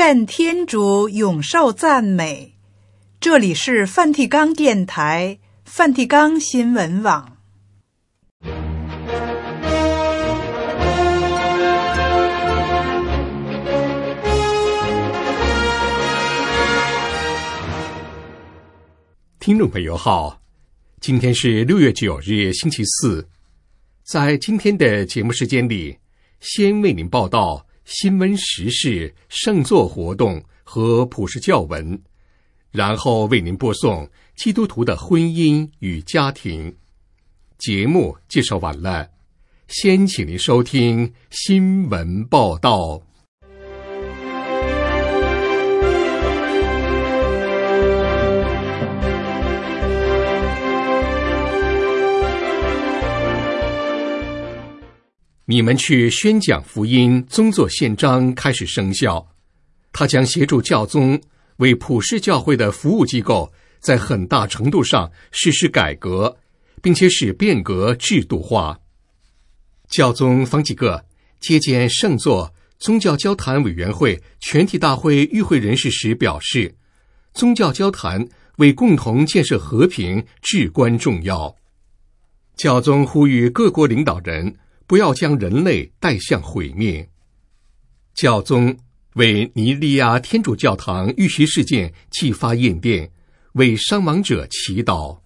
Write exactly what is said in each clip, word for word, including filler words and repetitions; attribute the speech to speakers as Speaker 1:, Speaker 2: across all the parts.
Speaker 1: 愿天主永受赞美。这里是梵蒂冈电台、梵蒂冈新闻网。
Speaker 2: 听众朋友好，今天是六月九日星期四。在今天的节目时间里，先为您报道新闻时事、圣座活动和普世教文，然后为您播送基督徒的婚姻与家庭。节目介绍完了，先请您收听新闻报道。你们去宣讲福音宗座宪章开始生效，它将协助教宗为普世教会的服务机构在很大程度上实施改革，并且使变革制度化。教宗方济各接见圣座宗教交谈委员会全体大会与会人士时表示，宗教交谈为共同建设和平至关重要。教宗呼吁各国领导人不要将人类带向毁灭。教宗为尼日利亚天主教堂遇袭事件寄发唁电，为伤亡者祈祷。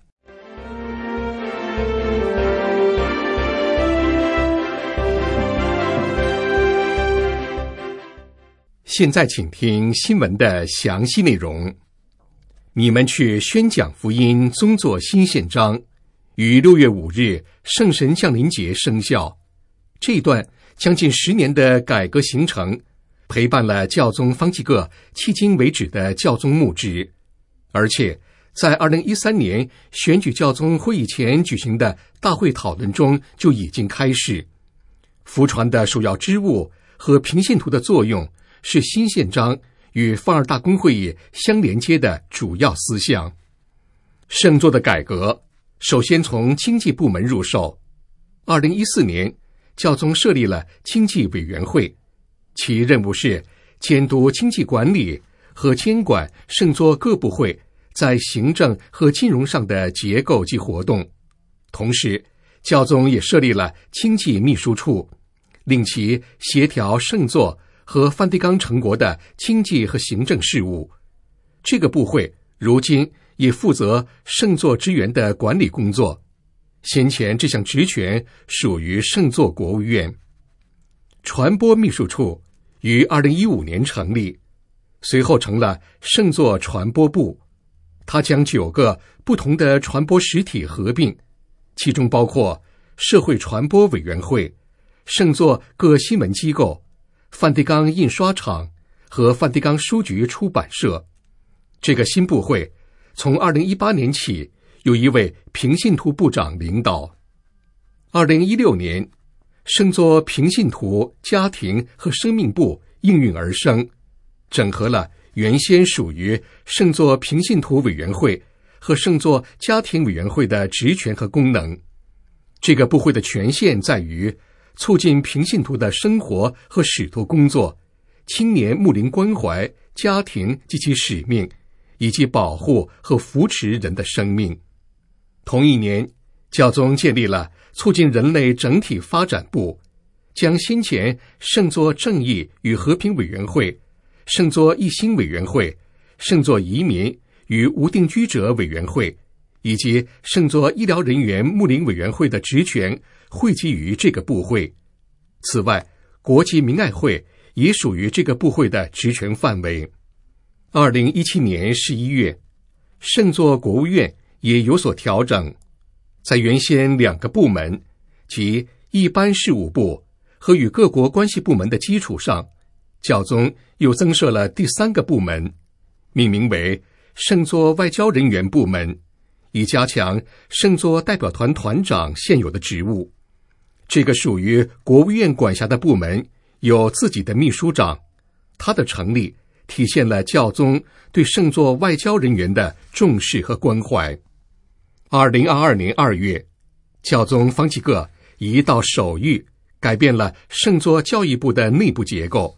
Speaker 2: 现在请听新闻的详细内容。你们去宣讲福音宗座新宪章于六月五日圣神降临节生效。这一段将近十年的改革行程，陪伴了教宗方济各迄今为止的教宗牧职，而且在二零一三年选举教宗会议前举行的大会讨论中就已经开始。福传的首要之务和平信徒的作用是新宪章与梵二大公会议相连接的主要思想。圣座的改革首先从经济部门入手。二零一四年教宗设立了经济委员会，其任务是监督经济管理和监管圣座各部会在行政和金融上的结构及活动。同时，教宗也设立了经济秘书处，令其协调圣座和梵蒂冈成国的经济和行政事务。这个部会如今也负责圣座支援的管理工作。先前这项职权属于圣座国务院。传播秘书处于二零一五年成立，随后成了圣座传播部。它将九个不同的传播实体合并，其中包括社会传播委员会、圣座各新闻机构、梵蒂冈印刷厂和梵蒂冈书局出版社。这个新部会从二零一八年起由一位平信徒部长领导。二零一六年，圣座平信徒家庭和生命部应运而生，整合了原先属于圣座平信徒委员会和圣座家庭委员会的职权和功能。这个部会的权限在于促进平信徒的生活和使徒工作、青年牧灵关怀、家庭及其使命，以及保护和扶持人的生命。同一年，教宗建立了促进人类整体发展部，将先前圣座正义与和平委员会、圣座一心委员会、圣座移民与无定居者委员会以及圣座医疗人员牧灵委员会的职权汇集于这个部会。此外，国际明爱会也属于这个部会的职权范围。二零一七年十一月，圣座国务院也有所调整，在原先两个部门，即一般事务部和与各国关系部门的基础上，教宗又增设了第三个部门，命名为圣座外交人员部门，以加强圣座代表团团长现有的职务。这个属于国务院管辖的部门有自己的秘书长，它的成立体现了教宗对圣座外交人员的重视和关怀。二零二二年二月，教宗方济各一道手谕改变了圣座教义部的内部结构，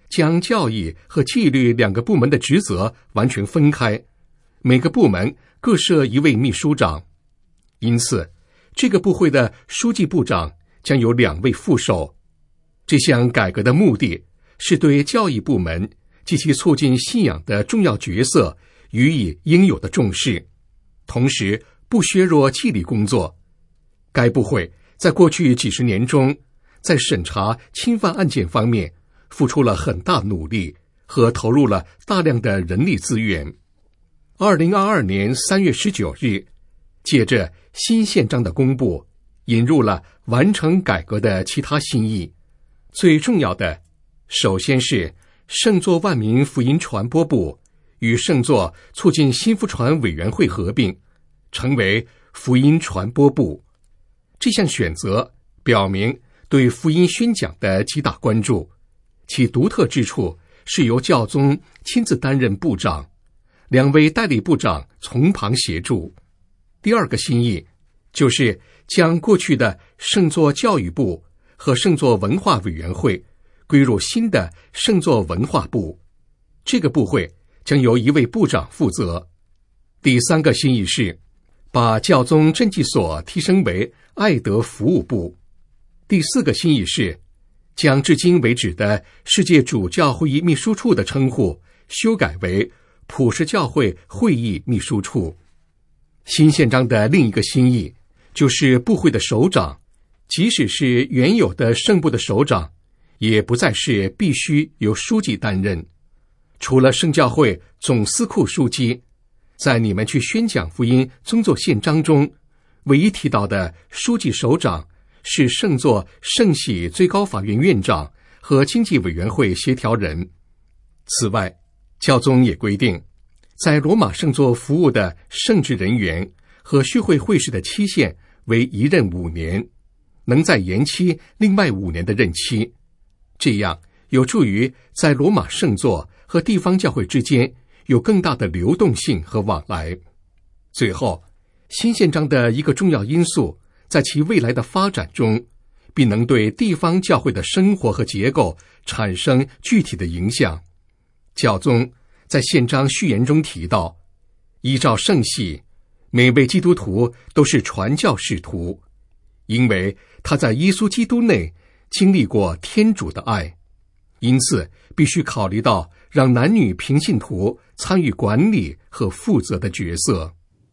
Speaker 2: 将教义和纪律两个部门的职责完全分开，每个部门各设一位秘书长。因此，这个部会的书记部长将有两位副手。这项改革的目的是对教义部门及其促进信仰的重要角色予以应有的重视，同时不削弱纪律工作。该部会在过去几十年中，在审查侵犯案件方面付出了很大努力和投入了大量的人力资源。二零二二年三月十九日，借着新宪章的公布，引入了完成改革的其他新意。最重要的，首先是圣座万民福音传播部与圣座促进新福传委员会合并，成为福音传播部。这项选择表明对福音宣讲的极大关注，其独特之处是由教宗亲自担任部长，两位代理部长从旁协助。第二个新意就是将过去的圣座教育部和圣座文化委员会归入新的圣座文化部，这个部会将由一位部长负责。第三个新意是把教宗赈济所提升为爱德服务部。第四个新意是将至今为止的世界主教会议秘书处的称呼修改为普世教会会议秘书处。新宪章的另一个新意就是部会的首长，即使是原有的圣部的首长，也不再是必须由书记担任。除了圣教会总司库书记，在你们去宣讲福音宗座宪章中唯一提到的书记首长是圣座圣喜最高法院院长和经济委员会协调人。此外，教宗也规定，在罗马圣座服务的圣职人员和续会会士的期限为一任五年，能再延期另外五年的任期，这样有助于在罗马圣座和地方教会之间有更大的流动性和往来。最后，新宪章的一个重要因素，在其未来的发展中必能对地方教会的生活和结构产生具体的影响。教宗在宪章序言中提到，依照圣系，每位基督徒都是传教使徒，因为他在耶稣基督内经历过天主的爱，因此必须考虑到让男女平信徒参与管理和负责的角色。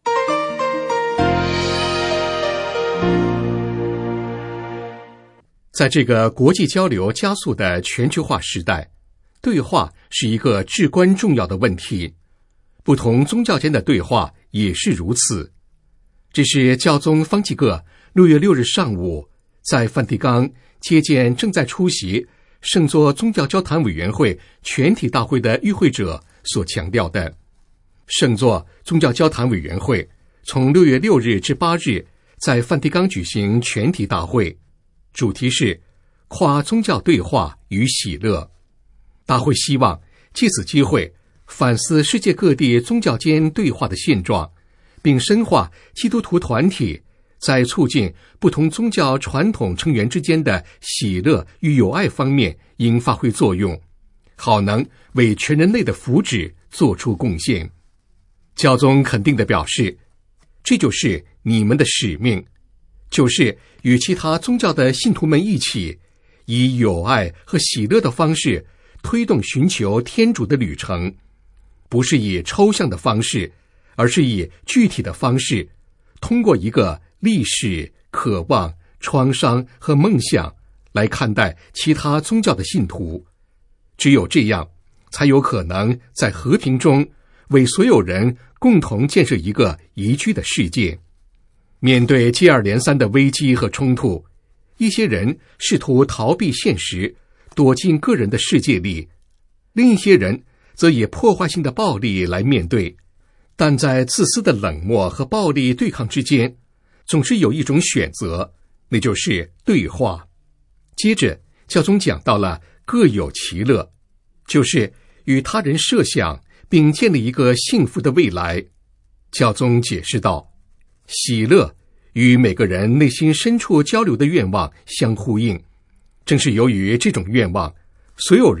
Speaker 2: 在这个国际交流加速的全球化时代，对话是一个至关重要的问题，不同宗教间的对话也是如此。这是教宗方济各六月六日上午在梵蒂冈接见正在出席圣座宗教交谈委员会全体大会的与会者所强调的。圣座宗教交谈委员会从六月六日至八日在梵蒂冈举行全体大会，主题是跨宗教对话与喜乐。大会希望借此机会反思世界各地宗教间对话的现状，并深化基督徒团体在促进不同宗教传统成员之间的喜乐与友爱方面应发挥作用，好能为全人类的福祉做出贡献。教宗肯定地表示，这就是你们的使命，就是与其他宗教的信徒们一起，以友爱和喜乐的方式推动寻求天主的旅程，不是以抽象的方式，而是以具体的方式，通过一个历史、渴望、创伤和梦想来看待其他宗教的信徒。只有这样，才有可能在和平中为所有人共同建设一个宜居的世界。面对接二连三的危机和冲突，一些人试图逃避现实，躲进个人的世界里，另一些人则以破坏性的暴力来面对。但在自私的冷漠和暴力对抗之间，总是有一种选择，那就是对话。接着，教宗讲到了各有其乐，就是与他人设想并建立一个幸福的未来。教宗解释道，喜乐与每个人内心深处交流的愿望相呼应，正是由于这种愿望，所有人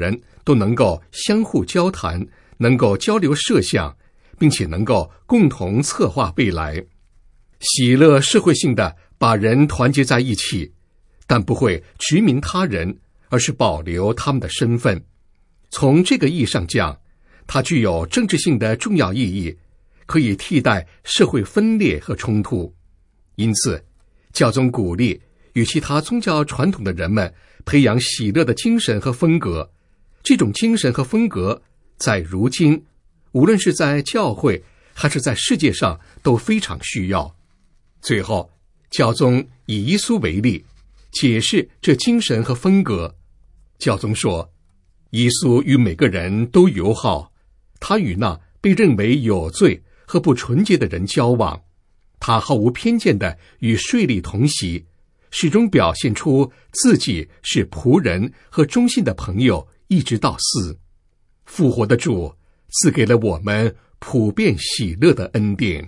Speaker 2: 都能够相互交谈，能够交流设想，并且能够共同策划未来。喜乐社会性的把人团结在一起，但不会殖民他人，而是保留他们的身份。从这个意义上讲，它具有政治性的重要意义，可以替代社会分裂和冲突。因此，教宗鼓励与其他宗教传统的人们培养喜乐的精神和风格。这种精神和风格在如今，无论是在教会还是在世界上都非常需要。最后，教宗以耶稣为例，解释这精神和风格。教宗说，耶稣与每个人都友好，他与那被认为有罪和不纯洁的人交往，他毫无偏见地与税吏同席，始终表现出自己是仆人和忠信的朋友，一直到死。复活的主赐给了我们普遍喜乐的恩典。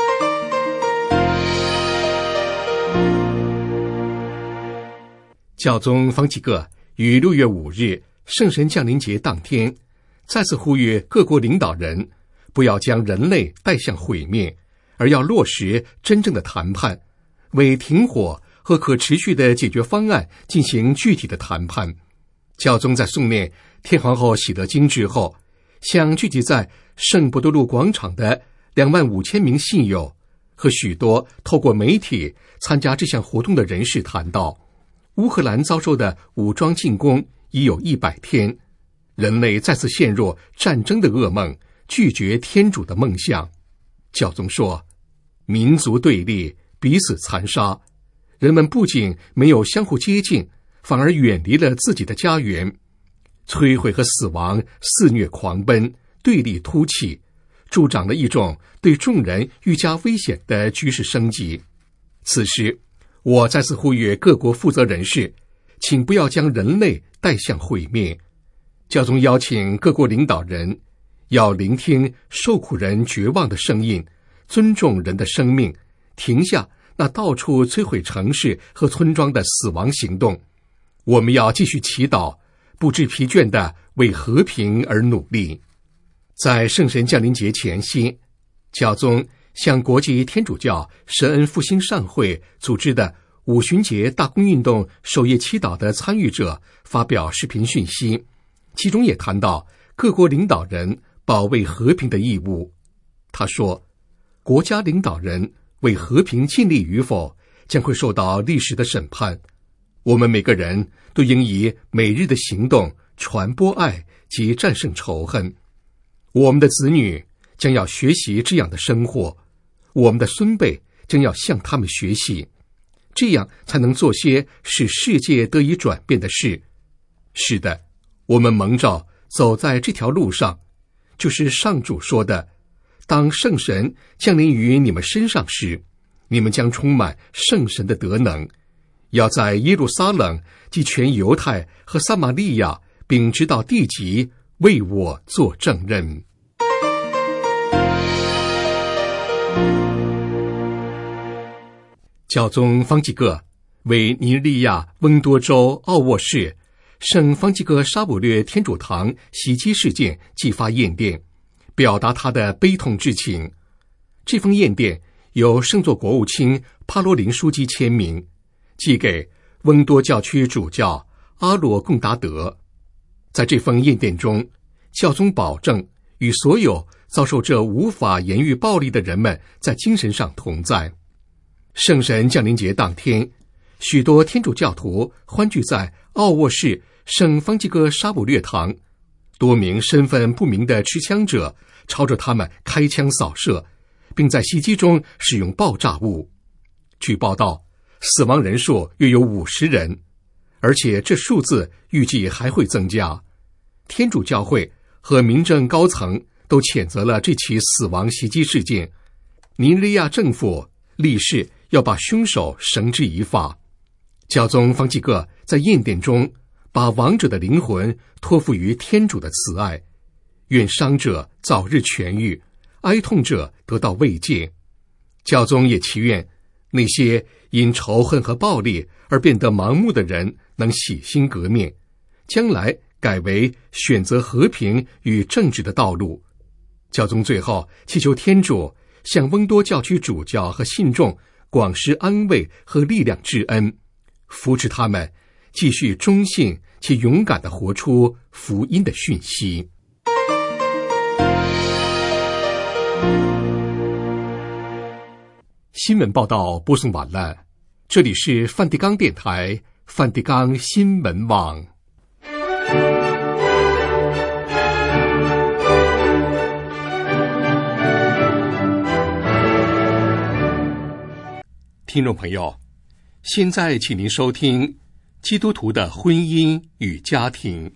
Speaker 2: 教宗方济各于六月五日圣神降临节当天，再次呼吁各国领导人不要将人类带向毁灭，而要落实真正的谈判，为停火和可持续的解决方案进行具体的谈判。教宗在诵念天皇后喜乐经之后，向聚集在圣伯多禄广场的两万五千名信友和许多透过媒体参加这项活动的人士谈到，乌克兰遭受的武装进攻已有一百天，人类再次陷入战争的噩梦，拒绝天主的梦想。教宗说，民族对立，彼此残杀，人们不仅没有相互接近，反而远离了自己的家园，摧毁和死亡肆虐狂奔，对立突起，助长了一种对众人愈加危险的局势升级。此时，我再次呼吁各国负责人士，请不要将人类带向毁灭。教宗邀请各国领导人要聆听受苦人绝望的声音，尊重人的生命，停下那到处摧毁城市和村庄的死亡行动。我们要继续祈祷，不知疲倦地为和平而努力。在圣神降临节前夕，教宗向国际天主教神恩复兴善会组织的五旬节大公运动守夜祈祷的参与者发表视频讯息，其中也谈到各国领导人保卫和平的义务。他说，国家领导人为和平尽力与否，将会受到历史的审判。我们每个人都应以每日的行动传播爱及战胜仇恨。我们的子女将要学习这样的生活，我们的孙辈将要向他们学习，这样才能做些使世界得以转变的事。是的，我们蒙召走在这条路上，就是上主说的，当圣神降临于你们身上时，你们将充满圣神的德能，要在耶路撒冷及全犹太和撒玛利亚并直到地极为我做证人。教宗方济各为尼日利亚温多州奥沃市圣方济各沙卜略天主堂袭击事件寄发唁电，表达他的悲痛之情。这封唁电由圣座国务卿帕罗林书记签名，寄给温多教区主教阿罗贡达德。在这封唁电中，教宗保证与所有遭受这无法言喻暴力的人们在精神上同在。圣神降临节当天，许多天主教徒欢聚在奥沃市圣方济各沙卜略堂，多名身份不明的持枪者朝着他们开枪扫射，并在袭击中使用爆炸物。据报道，死亡人数约有五十人，而且这数字预计还会增加。天主教会和民政高层都谴责了这起死亡袭击事件。尼日利亚政府立誓要把凶手绳之以法。教宗方济各在唁电中把亡者的灵魂托付于天主的慈爱，愿伤者早日痊愈，哀痛者得到慰藉。教宗也祈愿那些因仇恨和暴力而变得盲目的人能洗心革面，将来改为选择和平与正直的道路。教宗最后祈求天主向翁多教区主教和信众广施安慰和力量之恩，扶持他们继续忠信且勇敢地活出福音的讯息。新闻报道播送完了，这里是梵蒂冈电台梵蒂冈新闻网。听众朋友，现在请您收听基督徒的婚姻与家庭。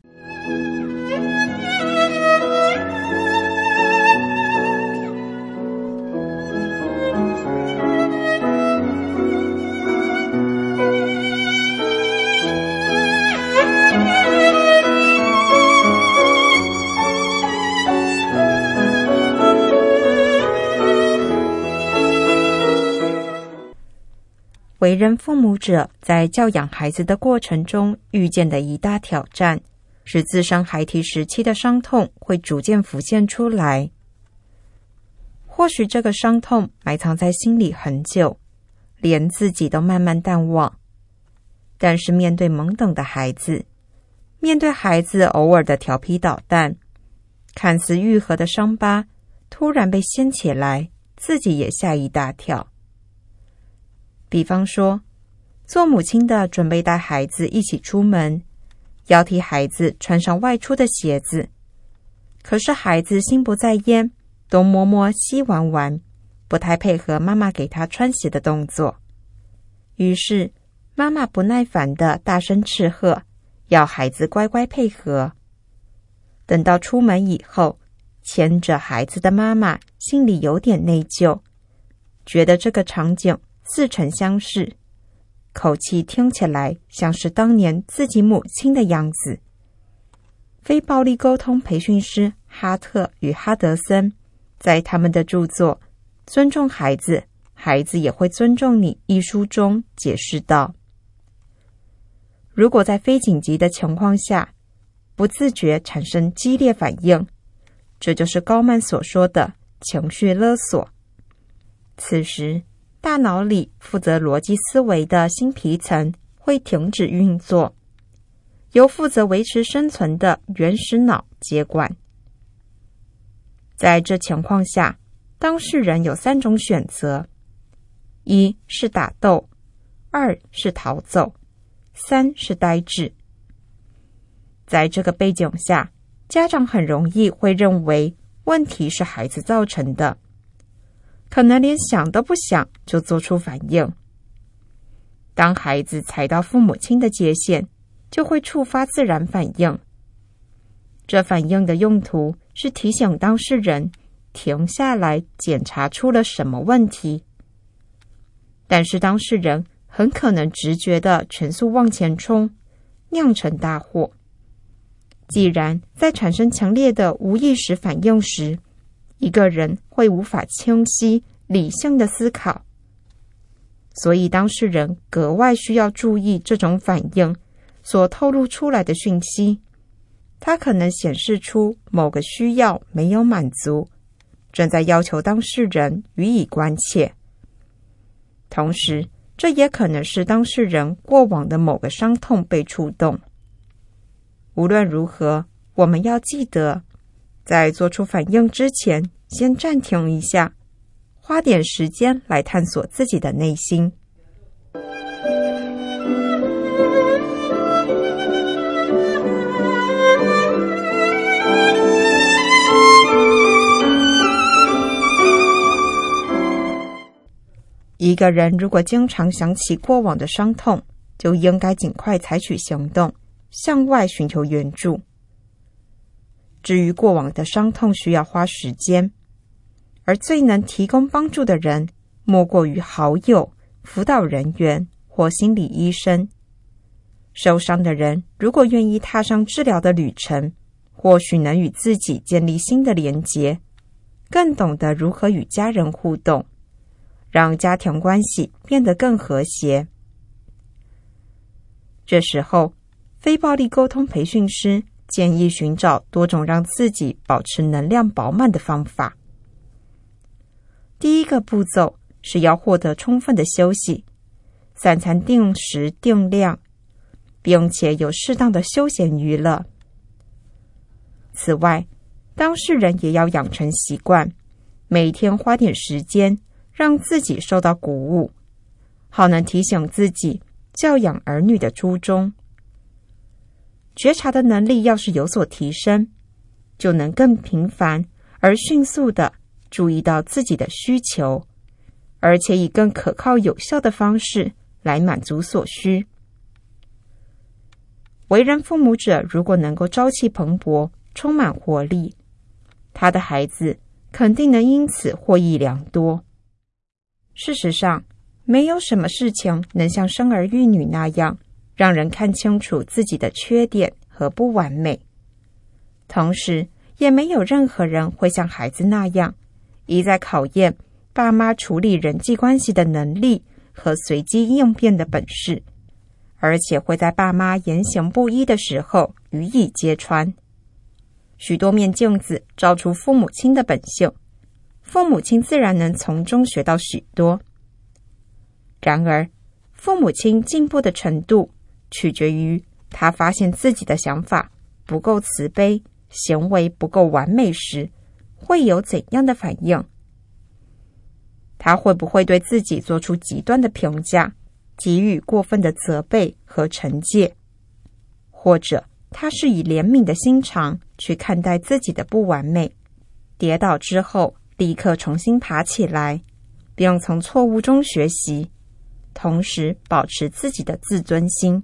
Speaker 3: 为人父母者在教养孩子的过程中遇见的一大挑战，是自身孩提时期的伤痛会逐渐浮现出来。或许这个伤痛埋藏在心里很久，连自己都慢慢淡忘。但是面对懵懂的孩子，面对孩子偶尔的调皮捣蛋，看似愈合的伤疤突然被掀起来，自己也吓一大跳。比方说，做母亲的准备带孩子一起出门，要替孩子穿上外出的鞋子，可是孩子心不在焉，东摸摸西玩玩，不太配合妈妈给他穿鞋的动作。于是妈妈不耐烦地大声斥喝，要孩子乖乖配合。等到出门以后，牵着孩子的妈妈心里有点内疚，觉得这个场景似曾相识，口气听起来像是当年自己母亲的样子。非暴力沟通培训师哈特与哈德森在他们的著作《尊重孩子，孩子也会尊重你》一书中解释道，如果在非紧急的情况下不自觉产生激烈反应，这就是高曼所说的情绪勒索。此时大脑里负责逻辑思维的新皮层会停止运作，由负责维持生存的原始脑接管。在这情况下，当事人有三种选择：一是打斗，二是逃走，三是呆滞。在这个背景下，家长很容易会认为问题是孩子造成的，可能连想都不想就做出反应。当孩子踩到父母亲的界限，就会触发自然反应。这反应的用途是提醒当事人停下来检查出了什么问题，但是当事人很可能直觉地全速往前冲，酿成大祸。既然在产生强烈的无意识反应时，一个人会无法清晰理性的思考，所以当事人格外需要注意这种反应所透露出来的讯息。它可能显示出某个需要没有满足，正在要求当事人予以关切。同时，这也可能是当事人过往的某个伤痛被触动。无论如何，我们要记得，在做出反应之前，先暂停一下，花点时间来探索自己的内心。一个人如果经常想起过往的伤痛，就应该尽快采取行动，向外寻求援助。至于过往的伤痛需要花时间，而最能提供帮助的人莫过于好友、辅导人员或心理医生。受伤的人如果愿意踏上治疗的旅程，或许能与自己建立新的连结，更懂得如何与家人互动，让家庭关系变得更和谐。这时候， 非暴力沟通培训师建议寻找多种让自己保持能量饱满的方法。第一个步骤是要获得充分的休息，三餐定时定量，并且有适当的休闲娱乐。此外，当事人也要养成习惯，每天花点时间让自己受到鼓舞，好能提醒自己教养儿女的初衷。觉察的能力要是有所提升，就能更频繁而迅速地注意到自己的需求，而且以更可靠有效的方式来满足所需。为人父母者如果能够朝气蓬勃，充满活力，他的孩子肯定能因此获益良多。事实上，没有什么事情能像生儿育女那样让人看清楚自己的缺点和不完美，同时也没有任何人会像孩子那样一再考验爸妈处理人际关系的能力和随机应变的本事，而且会在爸妈言行不一的时候予以揭穿。许多面镜子照出父母亲的本性，父母亲自然能从中学到许多。然而，父母亲进步的程度取决于他发现自己的想法不够慈悲，行为不够完美时，会有怎样的反应。他会不会对自己做出极端的评价，给予过分的责备和惩戒，或者他是以怜悯的心肠去看待自己的不完美，跌倒之后立刻重新爬起来，并从错误中学习，同时保持自己的自尊心。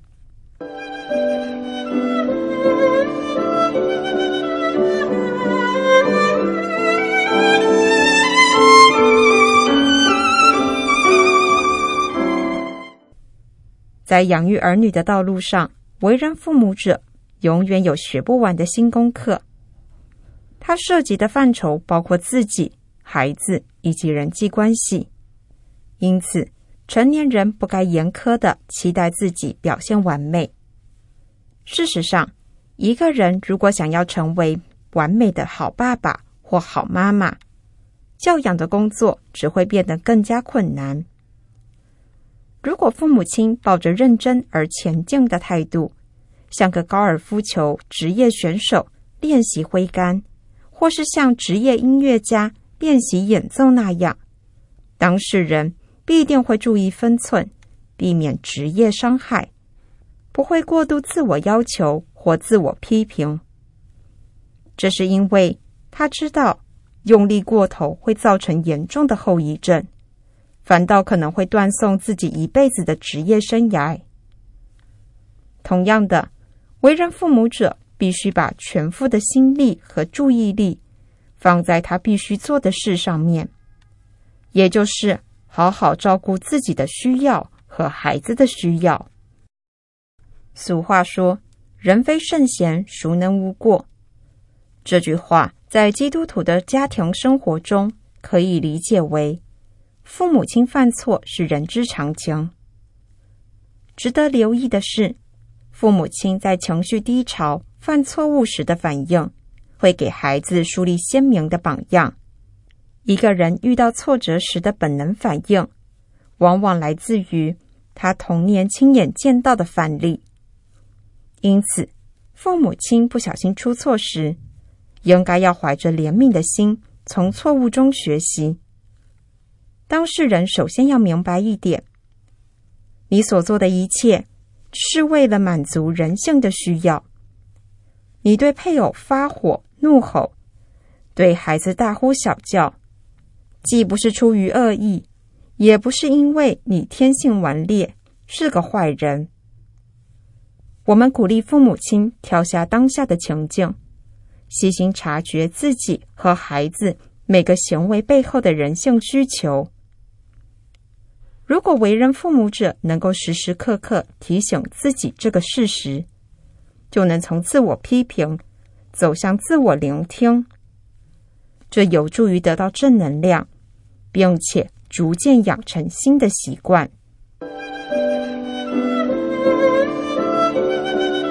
Speaker 3: 在养育儿女的道路上，为人父母者永远有学不完的新功课。它涉及的范畴包括自己、孩子以及人际关系。因此，成年人不该严苛地期待自己表现完美。事实上，一个人如果想要成为完美的好爸爸或好妈妈，教养的工作只会变得更加困难。如果父母亲抱着认真而前进的态度，像个高尔夫球职业选手练习挥杆，或是像职业音乐家练习演奏那样，当事人必定会注意分寸，避免职业伤害，不会过度自我要求或自我批评。这是因为他知道用力过头会造成严重的后遗症，反倒可能会断送自己一辈子的职业生涯。同样的，为人父母者必须把全副的心力和注意力放在他必须做的事上面，也就是好好照顾自己的需要和孩子的需要。俗话说，人非圣贤，孰能无过？这句话在基督徒的家庭生活中可以理解为，父母亲犯错是人之常情。值得留意的是，父母亲在情绪低潮、犯错误时的反应，会给孩子树立鲜明的榜样。一个人遇到挫折时的本能反应，往往来自于他童年亲眼见到的范例。因此，父母亲不小心出错时，应该要怀着怜悯的心，从错误中学习。当事人首先要明白一点，你所做的一切是为了满足人性的需要。你对配偶发火、怒吼，对孩子大呼小叫，既不是出于恶意，也不是因为你天性顽劣，是个坏人。我们鼓励父母亲跳下当下的情境，细心察觉自己和孩子每个行为背后的人性需求。如果为人父母者能够时时刻刻提醒自己这个事实，就能从自我批评走向自我聆听，这有助于得到正能量，并且逐渐养成新的习惯。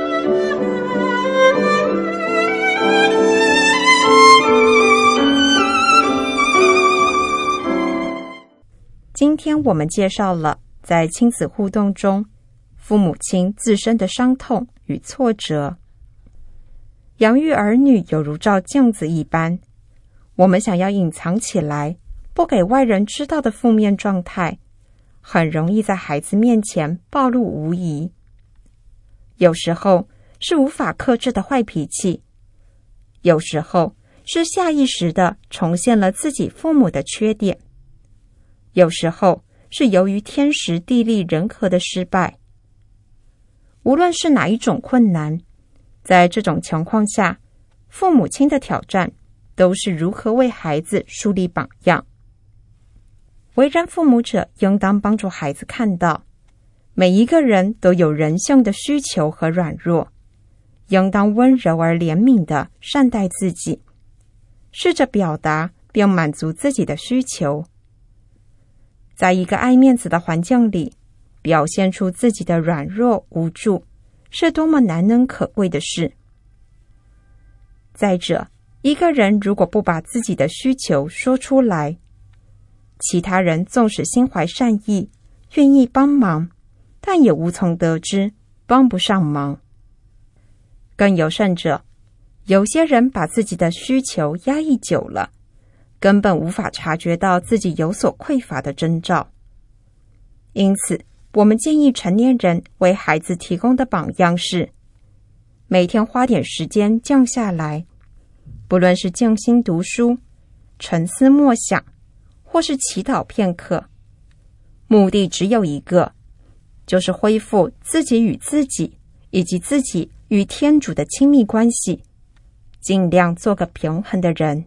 Speaker 3: 今天我们介绍了在亲子互动中，父母亲自身的伤痛与挫折。养育儿女有如照镜子一般，我们想要隐藏起来，不给外人知道的负面状态，很容易在孩子面前暴露无遗。有时候是无法克制的坏脾气，有时候是下意识地重现了自己父母的缺点，有时候是由于天时地利人和的失败。无论是哪一种困难，在这种情况下，父母亲的挑战都是如何为孩子树立榜样。为人父母者应当帮助孩子看到，每一个人都有人性的需求和软弱，应当温柔而怜悯地善待自己，试着表达并满足自己的需求。在一个爱面子的环境里，表现出自己的软弱无助，是多么难能可贵的事。再者，一个人如果不把自己的需求说出来，其他人纵使心怀善意，愿意帮忙，但也无从得知，帮不上忙。更有甚者，有些人把自己的需求压抑久了，根本无法察觉到自己有所匮乏的征兆。因此，我们建议成年人为孩子提供的榜样是，每天花点时间静下来，不论是静心读书、沉思默想，或是祈祷片刻，目的只有一个，就是恢复自己与自己以及自己与天主的亲密关系，尽量做个平衡的人。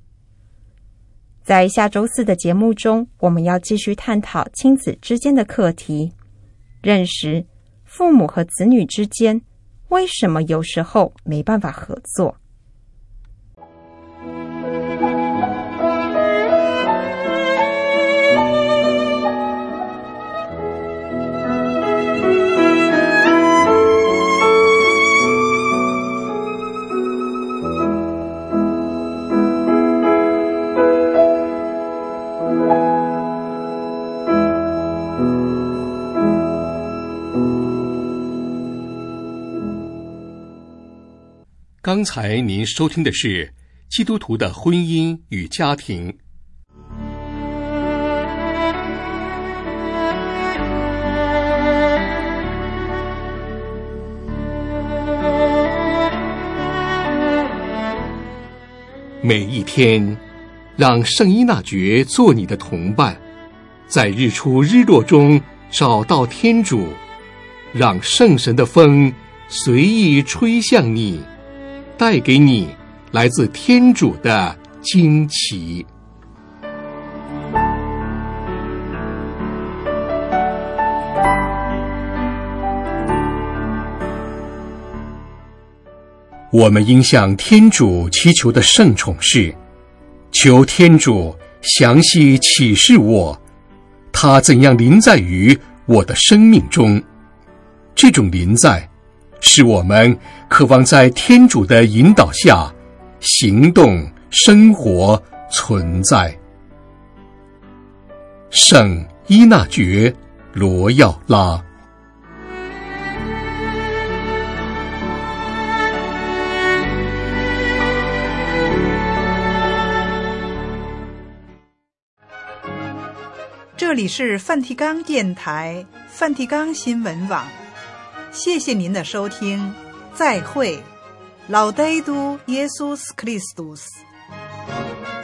Speaker 3: 在下周四的节目中，我们要继续探讨亲子之间的课题，认识父母和子女之间为什么有时候没办法合作。
Speaker 2: 刚才您收听的是基督徒的婚姻与家庭。每一天，让圣依纳爵做你的同伴，在日出日落中找到天主，让圣神的风随意吹向你，带给你来自天主的惊奇。我们应向天主祈求的圣宠是，求天主详细启示我，他怎样临在于我的生命中。这种临在，是我们渴望在天主的引导下行动、生活、存在。圣依纳爵·罗耀拉。
Speaker 1: 这里是梵蒂冈电台、梵蒂冈新闻网，谢谢您的收听，再会。Laudetur Jesus Christus。